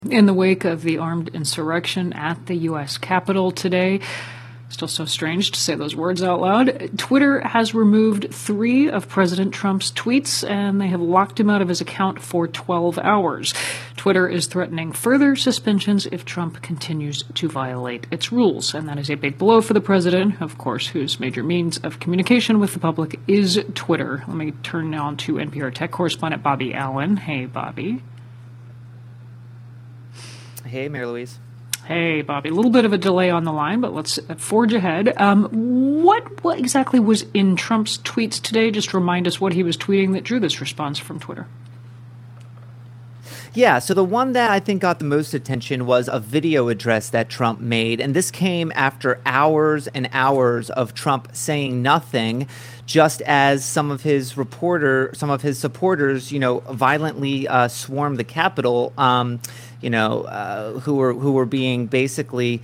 In the wake of the armed insurrection at the U.S. Capitol today, still so strange to say those words out loud, Twitter has removed 3 of President Trump's tweets, and they have locked him out of his account for 12 hours. Twitter is threatening further suspensions if Trump continues to violate its rules, and that is a big blow for the president, of course, whose major means of communication with the public is Twitter. Let me turn now to NPR tech correspondent Bobby Allen. Hey, Bobby. Hey, Mary Louise. Hey, Bobby. A little bit of a delay on the line, but let's forge ahead. What exactly was in Trump's tweets today? Just remind us what he was tweeting that drew this response from Twitter. Yeah, so the one that I think got the most attention was a video address that Trump made, and this came after hours and hours of Trump saying nothing, just as some of his supporters, violently swarmed the Capitol, who were being basically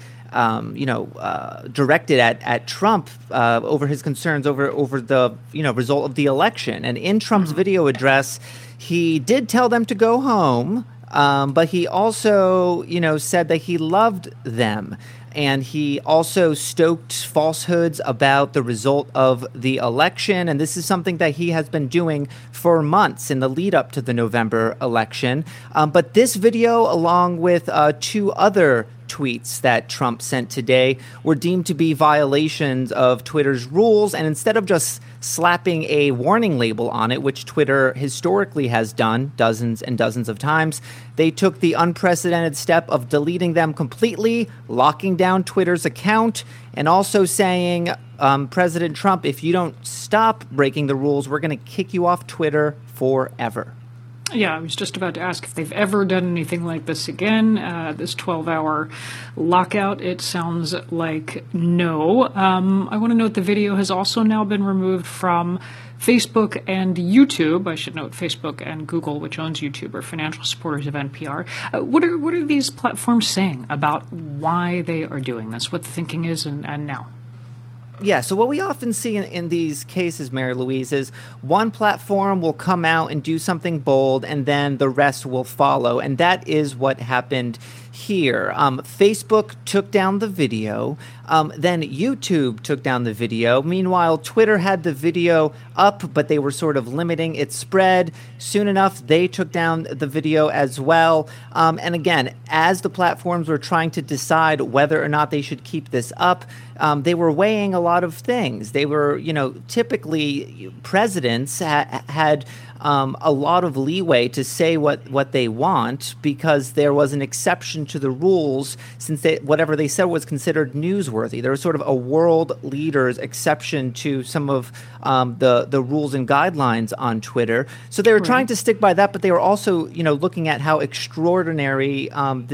directed at Trump over his concerns over the result of the election. And in Trump's video address, he did tell them to go home, but he also said that he loved them. And he also stoked falsehoods about the result of the election. And this is something that he has been doing for months in the lead up to the November election. But this video, along with 2 other tweets that Trump sent today, were deemed to be violations of Twitter's rules. And instead of just slapping a warning label on it, which Twitter historically has done dozens and dozens of times, they took the unprecedented step of deleting them completely, locking down Twitter's account, and also saying, President Trump, if you don't stop breaking the rules, we're going to kick you off Twitter forever. Yeah, I was just about to ask if they've ever done anything like this again. This 12-hour lockout, it sounds like no. I want to note the video has also now been removed from Facebook and YouTube. I should note Facebook and Google, which owns YouTube, are financial supporters of NPR. What are these platforms saying about why they are doing this, what the thinking is, and now? Yeah, so what we often see in these cases, Mary Louise, is one platform will come out and do something bold, and then the rest will follow. And that is what happened here. Facebook took down the video. Then YouTube took down the video. Meanwhile, Twitter had the video up, but they were sort of limiting its spread. Soon enough, they took down the video as well. And again, as the platforms were trying to decide whether or not they should keep this up, they were weighing a lot of things. They were, typically presidents had a lot of leeway to say what they want because there was an exception to the rules since whatever they said was considered newsworthy. There was sort of a world leader's exception to some of the rules and guidelines on Twitter. So they were trying to stick by that, but they were also, looking at how extraordinary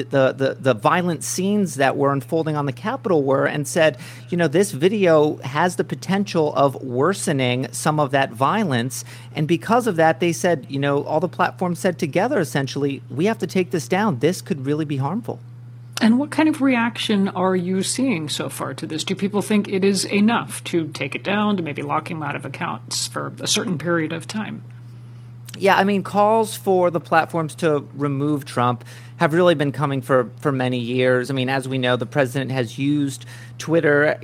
the violent scenes that were unfolding on the Capitol were and said, this video has the potential of worsening some of that violence. And because of that, they said, all the platforms said together, essentially, we have to take this down. This could really be harmful. And what kind of reaction are you seeing so far to this? Do people think it is enough to take it down, to maybe lock him out of accounts for a certain period of time? Yeah, I mean, calls for the platforms to remove Trump have really been coming for many years. I mean, as we know, the president has used Twitter,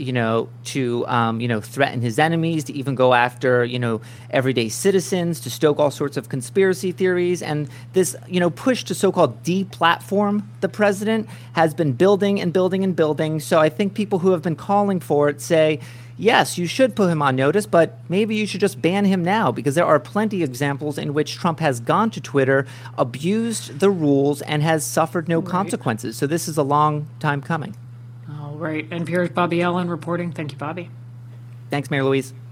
to, threaten his enemies, to even go after, everyday citizens, to stoke all sorts of conspiracy theories. And this, push to so-called deplatform the president has been building and building and building. So I think people who have been calling for it say, yes, you should put him on notice, but maybe you should just ban him now because there are plenty of examples in which Trump has gone to Twitter, abused the rules, and has suffered no consequences. So this is a long time coming. All right. NPR's Bobby Allen reporting. Thank you, Bobby. Thanks, Mary Louise.